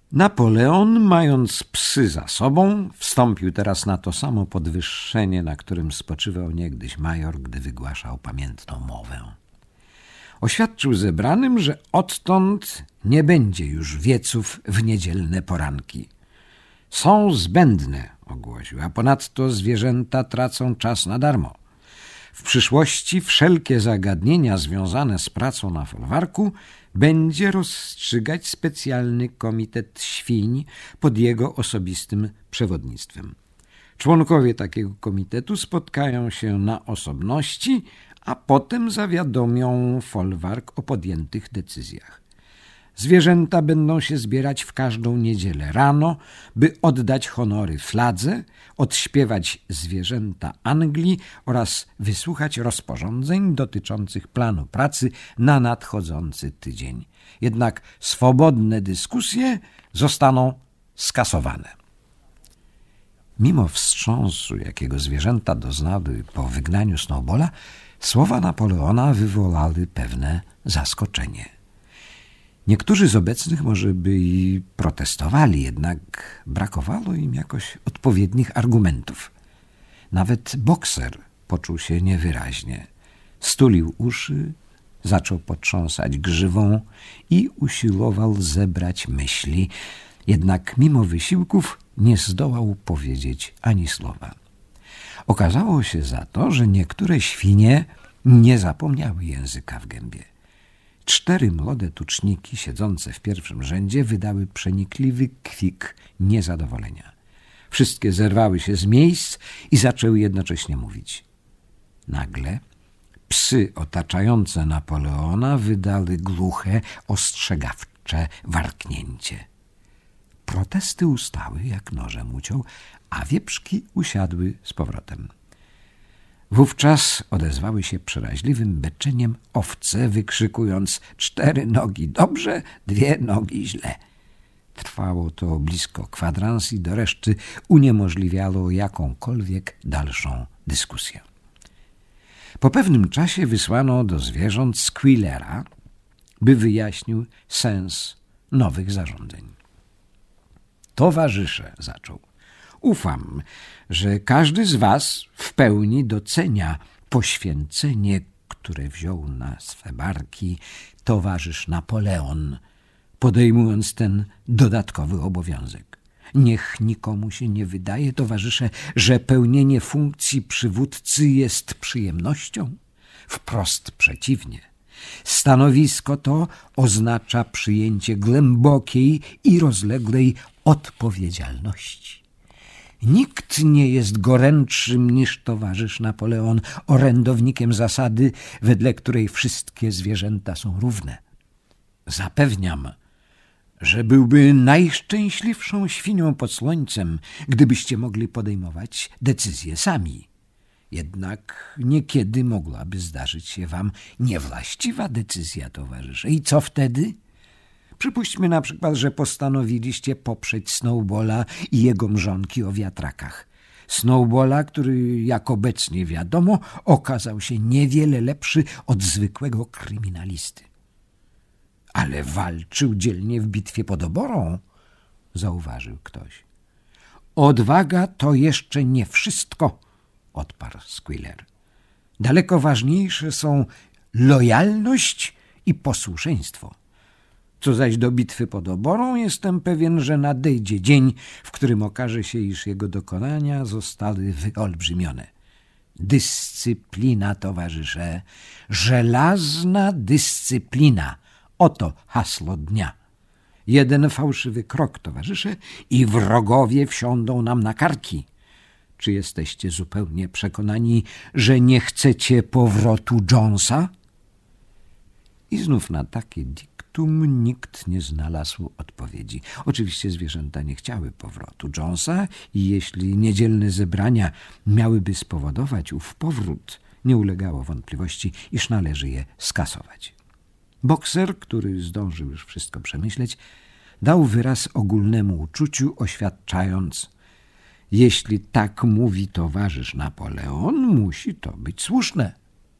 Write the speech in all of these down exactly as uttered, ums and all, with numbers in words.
Napoleon, mając psy za sobą, wstąpił teraz na to samo podwyższenie, na którym spoczywał niegdyś major, gdy wygłaszał pamiętną mowę. Oświadczył zebranym, że odtąd nie będzie już wieców w niedzielne poranki. Są zbędne, ogłosił, a ponadto zwierzęta tracą czas na darmo. W przyszłości wszelkie zagadnienia związane z pracą na folwarku będzie rozstrzygać specjalny komitet świń pod jego osobistym przewodnictwem. Członkowie takiego komitetu spotkają się na osobności, a potem zawiadomią folwark o podjętych decyzjach. Zwierzęta będą się zbierać w każdą niedzielę rano, by oddać honory fladze, odśpiewać zwierzęta Anglii oraz wysłuchać rozporządzeń dotyczących planu pracy na nadchodzący tydzień. Jednak swobodne dyskusje zostaną skasowane. Mimo wstrząsu, jakiego zwierzęta doznały po wygnaniu Snowballa, słowa Napoleona wywołały pewne zaskoczenie. Niektórzy z obecnych może by i protestowali, jednak brakowało im jakoś odpowiednich argumentów. Nawet bokser poczuł się niewyraźnie. Stulił uszy, zaczął potrząsać grzywą i usiłował zebrać myśli. Jednak mimo wysiłków nie zdołał powiedzieć ani słowa. Okazało się za to, że niektóre świnie nie zapomniały języka w gębie. Cztery młode tuczniki siedzące w pierwszym rzędzie wydały przenikliwy kwik niezadowolenia. Wszystkie zerwały się z miejsc i zaczęły jednocześnie mówić. Nagle psy otaczające Napoleona wydały głuche, ostrzegawcze warknięcie. Protesty ustały jak nożem uciął, a wieprzki usiadły z powrotem. Wówczas odezwały się przeraźliwym beczeniem owce, wykrzykując cztery nogi dobrze, dwie nogi źle. Trwało to blisko kwadrans i do reszty uniemożliwiało jakąkolwiek dalszą dyskusję. Po pewnym czasie wysłano do zwierząt Squealera, by wyjaśnił sens nowych zarządzeń. Towarzysze, zaczął. Ufam, że każdy z was w pełni docenia poświęcenie, które wziął na swe barki towarzysz Napoleon, podejmując ten dodatkowy obowiązek. Niech nikomu się nie wydaje, towarzysze, że pełnienie funkcji przywódcy jest przyjemnością. Wprost przeciwnie. Stanowisko to oznacza przyjęcie głębokiej i rozległej odpowiedzialności. Nikt nie jest gorętszym niż towarzysz Napoleon, orędownikiem zasady, wedle której wszystkie zwierzęta są równe. Zapewniam, że byłby najszczęśliwszą świnią pod słońcem, gdybyście mogli podejmować decyzje sami. Jednak niekiedy mogłaby zdarzyć się wam niewłaściwa decyzja, towarzysze. I co wtedy? Przypuśćmy na przykład, że postanowiliście poprzeć Snowballa i jego mrzonki o wiatrakach. Snowballa, który, jak obecnie wiadomo, okazał się niewiele lepszy od zwykłego kryminalisty. Ale walczył dzielnie w bitwie pod Oborą, zauważył ktoś. Odwaga to jeszcze nie wszystko, odparł Squealer. Daleko ważniejsze są lojalność i posłuszeństwo. Co zaś do bitwy pod Oborą, jestem pewien, że nadejdzie dzień, w którym okaże się, iż jego dokonania zostały wyolbrzymione. Dyscyplina, towarzysze, żelazna dyscyplina. Oto hasło dnia. Jeden fałszywy krok, towarzysze, i wrogowie wsiądą nam na karki. Czy jesteście zupełnie przekonani, że nie chcecie powrotu Jonesa? I znów na takie diktum nikt nie znalazł odpowiedzi. Oczywiście zwierzęta nie chciały powrotu Jonesa i jeśli niedzielne zebrania miałyby spowodować ów powrót, nie ulegało wątpliwości, iż należy je skasować. Bokser, który zdążył już wszystko przemyśleć, dał wyraz ogólnemu uczuciu, oświadczając: jeśli tak mówi towarzysz Napoleon, musi to być słuszne.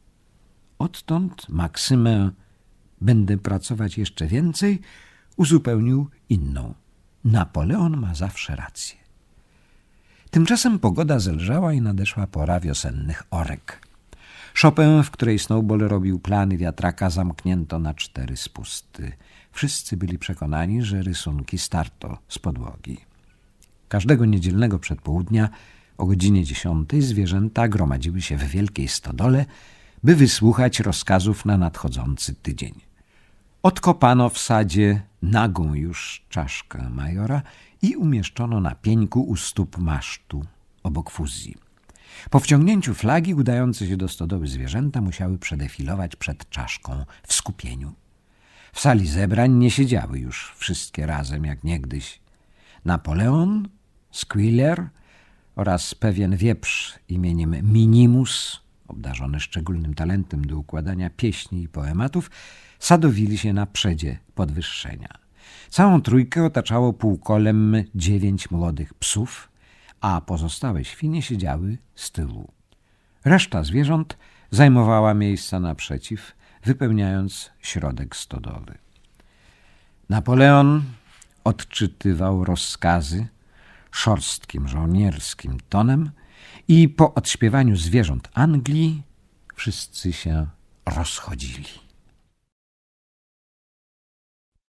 Odtąd maksymę będę pracować jeszcze więcej uzupełnił inną. Napoleon ma zawsze rację. Tymczasem pogoda zelżała i nadeszła pora wiosennych orek. Szopę, w której Snowball robił plany wiatraka, zamknięto na cztery spusty. Wszyscy byli przekonani, że rysunki starto z podłogi. Każdego niedzielnego przedpołudnia o godzinie dziesiątej zwierzęta gromadziły się w wielkiej stodole, by wysłuchać rozkazów na nadchodzący tydzień. Odkopano w sadzie nagą już czaszkę majora i umieszczono na pieńku u stóp masztu obok fuzji. Po wciągnięciu flagi udające się do stodoły zwierzęta musiały przedefilować przed czaszką w skupieniu. W sali zebrań nie siedziały już wszystkie razem jak niegdyś. Napoleon, Squealer oraz pewien wieprz imieniem Minimus, obdarzony szczególnym talentem do układania pieśni i poematów, sadowili się na przedzie podwyższenia. Całą trójkę otaczało półkolem dziewięć młodych psów, a pozostałe świnie siedziały z tyłu. Reszta zwierząt zajmowała miejsca naprzeciw, wypełniając środek stodoły. Napoleon odczytywał rozkazy szorstkim, żołnierskim tonem i po odśpiewaniu zwierząt Anglii wszyscy się rozchodzili.